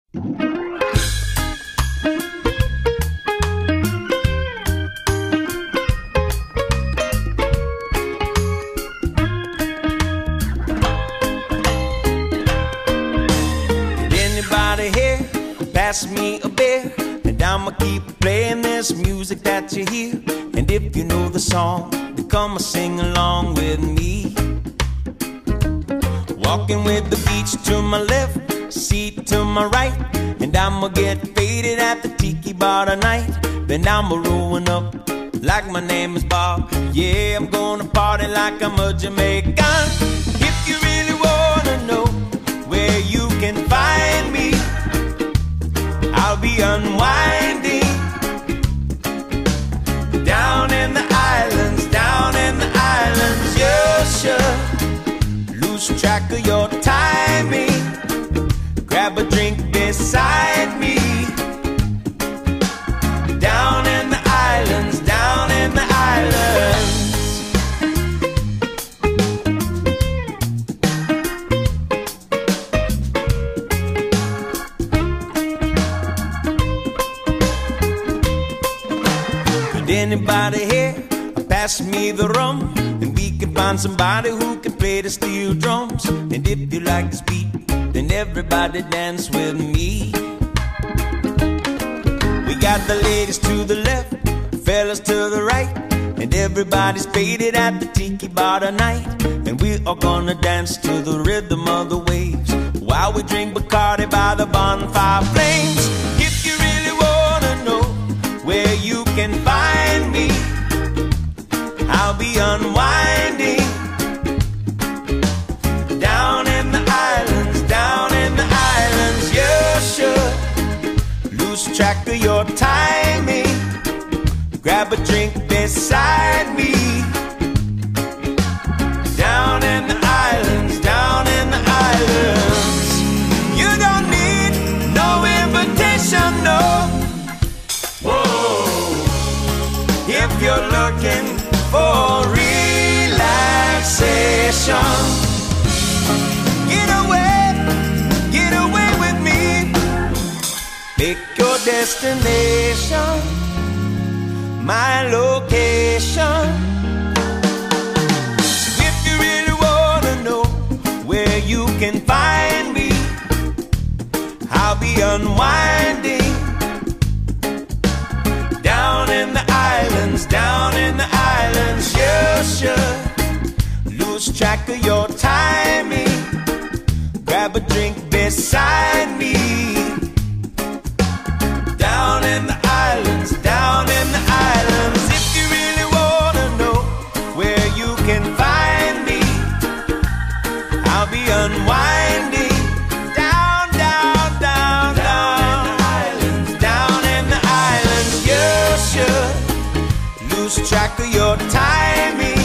Anybody here pass me a beer, and I'ma keep playing this music that you hear. And if you know the song, then come and sing along with me. Walking with the beach to my left, seat to my right, and I'ma get faded at the tiki bar tonight. Then I'ma rolling up like my name is Bob. Yeah, I'm gonna party like I'm a Jamaican. If you really wanna know where you can find me, I'll be unwinding down in the islands, down in the islands. You should lose track of your timing. Grab a drink beside me. Down in the islands, down in the islands. Anybody here pass me the rum, and we can find somebody who can play the steel drums. And if you like this beat, then everybody dance with me. We got the ladies to the left, fellas to the right, and everybody's faded at the tiki bar tonight. And we are gonna dance to the rhythm of the waves while we drink Bacardi by the bonfire flames. If you really wanna know where you can find me, I'll be unwinding down in the islands, down in the islands. You should lose track of your timing. Grab a drink beside me. Down in the islands, down in the islands. You don't need no invitation, no. If you're looking for relaxation, get away with me. Pick your destination, my location. So if you really wanna know where you can find me, I'll be unwinding down in the islands, down in the islands. You should lose track of your timing. Grab a drink beside me. Down in the islands, down in the islands. If you really wanna know where you can find me, I'll be unwinding down, down, down, down, down in the islands. You should lose track of your timing.